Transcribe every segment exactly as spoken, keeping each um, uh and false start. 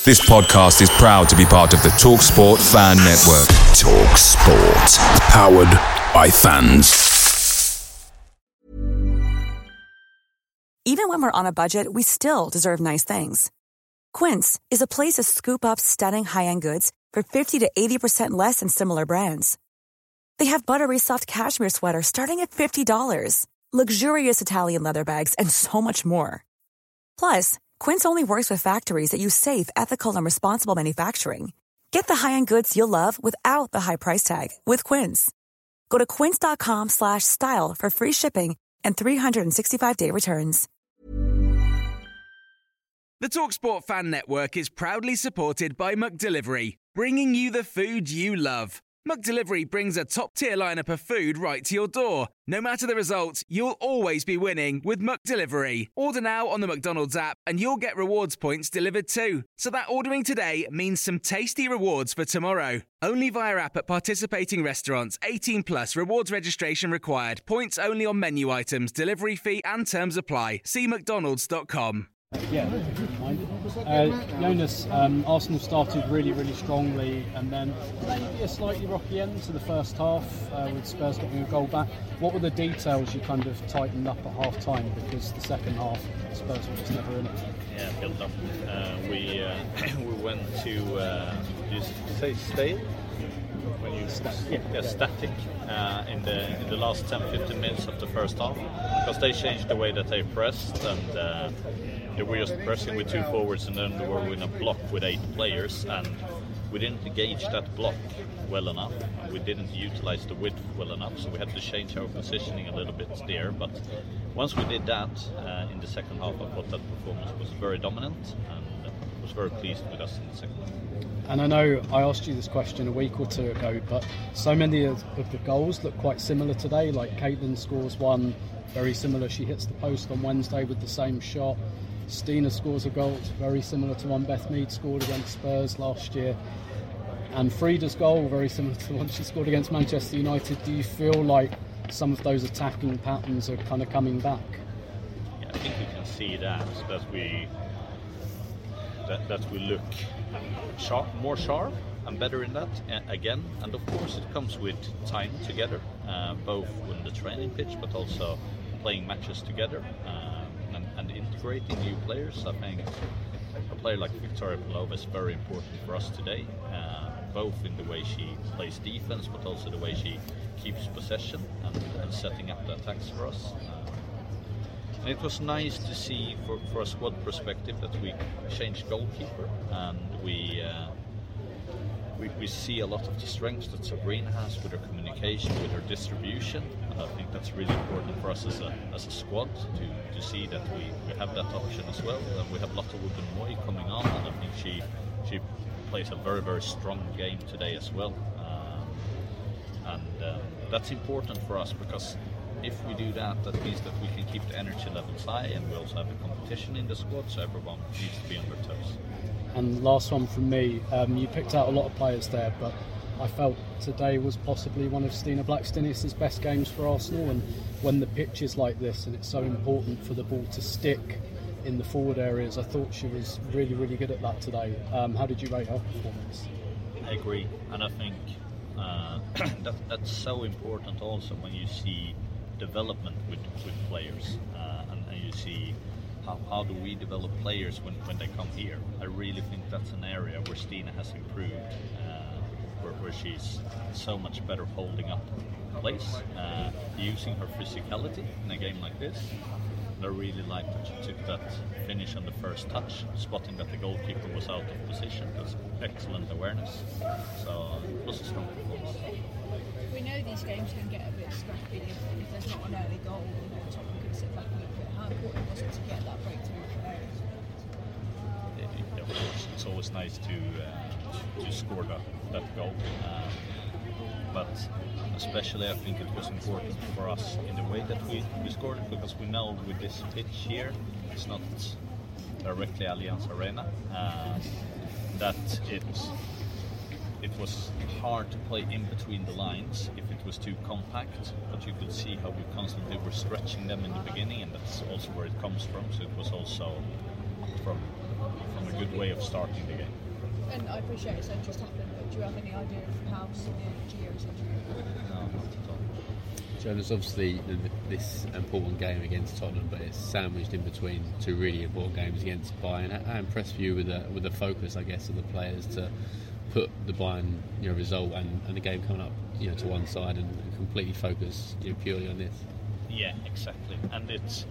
This podcast is proud to be part of the TalkSport Fan Network. TalkSport. Powered by fans. Even when we're on a budget, we still deserve nice things. Quince is a place to scoop up stunning high-end goods for fifty to eighty percent less than similar brands. They have buttery soft cashmere sweaters starting at fifty dollars, luxurious Italian leather bags, and so much more. Plus, Quince only works with factories that use safe, ethical, and responsible manufacturing. Get the high-end goods you'll love without the high price tag with Quince. Go to quince.com slash style for free shipping and three sixty-five day returns. The TalkSport Fan Network is proudly supported by McDelivery, bringing you the food you love. McDelivery brings a top-tier lineup of food right to your door. No matter the result, you'll always be winning with McDelivery. Order now on the McDonald's app and you'll get rewards points delivered too. So that ordering today means some tasty rewards for tomorrow. Only via app at participating restaurants. eighteen plus, rewards registration required. Points only on menu items, delivery fee and terms apply. See mcdonalds dot com. Yeah, uh, Jonas, um, Arsenal started really, really strongly and then maybe a slightly rocky end to the first half uh, with Spurs getting a goal back. What were the details you kind of tightened up at half time? Because the second half, Spurs were just never in it. Yeah, built up. Uh, we uh, we went to, uh, you say stay? When you sta- yeah, yeah, static uh, in the in the last ten to fifteen minutes of the first half, because they changed the way that they pressed, and uh, they were just pressing with two forwards, and then they were in a block with eight players, and we didn't engage that block well enough, and we didn't utilize the width well enough, so we had to change our positioning a little bit there. But once we did that uh, in the second half, I thought that performance was very dominant, and I was very pleased with us in the second half. And I know I asked you this question a week or two ago, but so many of, of the goals look quite similar today. Like Caitlin scores one, very similar. She hits the post on Wednesday with the same shot. Stina scores a goal, it's very similar to one Beth Mead scored against Spurs last year. And Frida's goal, very similar to the one she scored against Manchester United. Do you feel like some of those attacking patterns are kind of coming back? Yeah, I think we can see that, that we that, that we look sharp, more sharp and better in that uh, again. And of course it comes with time together, uh, both on the training pitch but also playing matches together. Uh, And, and integrating new players. I think a player like Victoria Pelova is very important for us today, uh, both in the way she plays defense, but also the way she keeps possession and, and setting up the attacks for us. Uh, and it was nice to see, for, for a squad perspective, that we changed goalkeeper, and we uh, we, we see a lot of the strengths that Sabrina has with her communication, with her distribution. And I think that's really important for us as a as a squad to, to see that we, we have that option as well. And we have Lotta Wood-Moy coming on, and I think she she plays a very, very strong game today as well. Um, and um, that's important for us, because if we do that, that means that we can keep the energy levels high, and we also have a competition in the squad, so everyone needs to be on their toes. And last one from me, um, you picked out a lot of players there, but I felt today was possibly one of Stina Blackstenius' best games for Arsenal. And when the pitch is like this and it's so important for the ball to stick in the forward areas, I thought she was really, really good at that today. Um, how did you rate her performance? I agree, and I think uh, that that's so important also when you see development with, with players, uh, and, and you see how, how do we develop players when, when they come here. I really think that's an area where Stina has improved. Uh, Where, where she's so much better holding up place, uh, using her physicality in a game like this. And I really liked that she took that finish on the first touch, spotting that the goalkeeper was out of position. That's excellent awareness. So it was a strong performance. We know these games can get a bit scrappy if, if there's not an early goal, you know, Tottenham can sit back a little bit. How important was it to get that breakthrough for areas? Of course, it's always nice to uh, to score that, that goal, uh, but especially I think it was important for us in the way that we, we scored it, because we know with this pitch here, it's not directly Allianz Arena, uh, that it it was hard to play in between the lines if it was too compact, but you could see how we constantly were stretching them in the beginning, and that's also where it comes from. So it was also from from a good way of starting the game. And I appreciate it's only just happened, but do you have any idea of how severe Gio's injury is? No, not at all. So there's obviously this important game against Tottenham, but it's sandwiched in between two really important games against Bayern. How impressed for you with the with the focus, I guess, of the players to put the Bayern, you know, result and, and the game coming up, you know, to one side and, and completely focus, you know, purely on this? Yeah, exactly. And it's,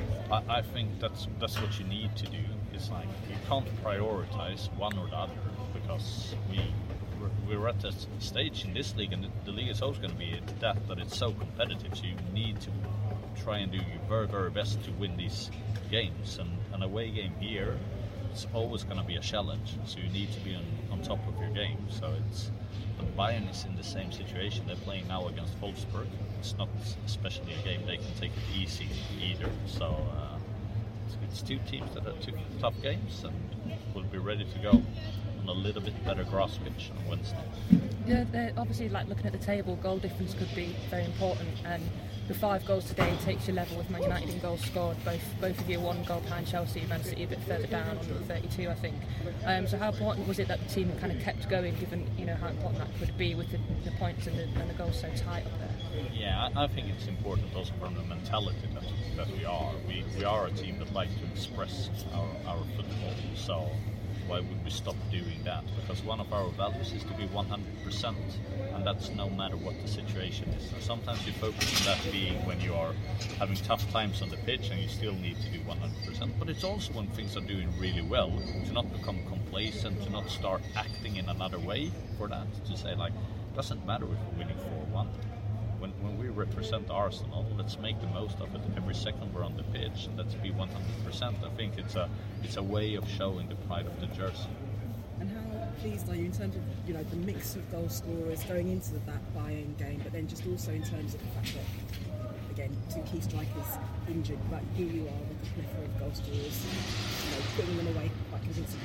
I, I think that's that's what you need to do. It's like you can't prioritize one or the other, because we we're, we're at that stage in this league, and the, the league is always going to be that that it's so competitive. So you need to try and do your very very best to win these games. And an away game here, it's always going to be a challenge. So you need to be on, on top of your game. So it's. But Bayern is in the same situation. They're playing now against Wolfsburg. It's not especially a game they can take it easy either. So uh, it's, it's two teams that are two tough games, and will be ready to go on a little bit better grass pitch on Wednesday. Yeah, they're obviously, like, looking at the table, goal difference could be very important, and the five goals today takes you level with Man United in goals scored. Both both of you one goal behind Chelsea, Man City a bit further down on thirty-two, I think. Um, so how important was it that the team kind of kept going, given, you know, how important that could be with the, the points and the, and the goals so tight up there? Yeah, I, I think it's important also from the mentality that, that we are. We we are a team that like to express our, our football. So why would we stop doing that? Because one of our values is to be one hundred percent, and that's no matter what the situation is. And sometimes you focus on that being when you are having tough times on the pitch and you still need to do one hundred percent. But it's also when things are doing really well, to not become complacent, to not start acting in another way for that, to say like, it doesn't matter if we're winning four one. When, when we represent Arsenal, let's make the most of it every second we're on the pitch, and let's be one hundred percent. I think it's a it's a way of showing the pride of the jersey. And how pleased are you in terms of, you know, the mix of goal scorers going into that Bayern game, but then just also in terms of the fact that, again, two key strikers injured, but here you are with the plethora of goal scorers, you know, putting them away quite convincingly.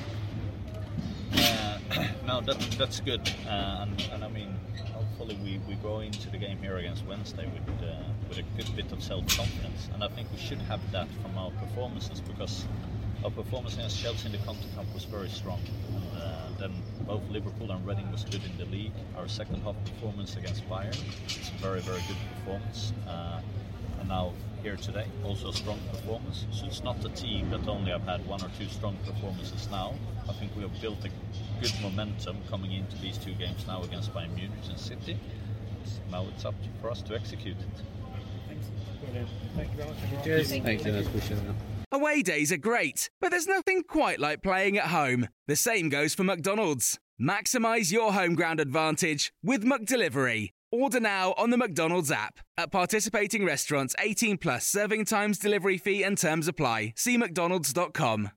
Uh, no, that, that's good, uh, and, and I mean, hopefully we, we go into the game here against Wednesday with uh, with a good bit of self-confidence, and I think we should have that from our performances, because our performance against Chelsea in the Conti Cup was very strong, and uh, then both Liverpool and Reading was good in the league. Our second half performance against Bayern, it's a very very good performance, uh, and now here today also a strong performance. So it's not a team that only have had one or two strong performances now. I think we have built a good momentum coming into these two games now against Bayern Munich and City. Now it's up to, for us to execute it. Thanks. Brilliant. Thank you very much. Cheers. Thank Thanks, you. Dennis. Appreciate that. Away days are great, but there's nothing quite like playing at home. The same goes for McDonald's. Maximise your home ground advantage with McDelivery. Order now on the McDonald's app. At participating restaurants, eighteen plus, serving times, delivery fee and terms apply. See mcdonalds dot com.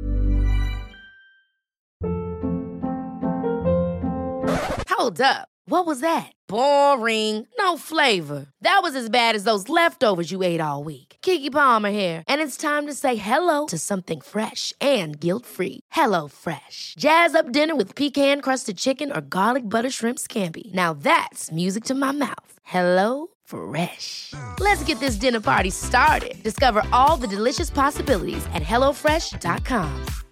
Hold up. What was that? Boring. No flavor. That was as bad as those leftovers you ate all week. Keke Palmer here, and it's time to say hello to something fresh and guilt-free. Hello Fresh. Jazz up dinner with pecan-crusted chicken or garlic butter shrimp scampi. Now that's music to my mouth. Hello Fresh. Let's get this dinner party started. Discover all the delicious possibilities at hello fresh dot com.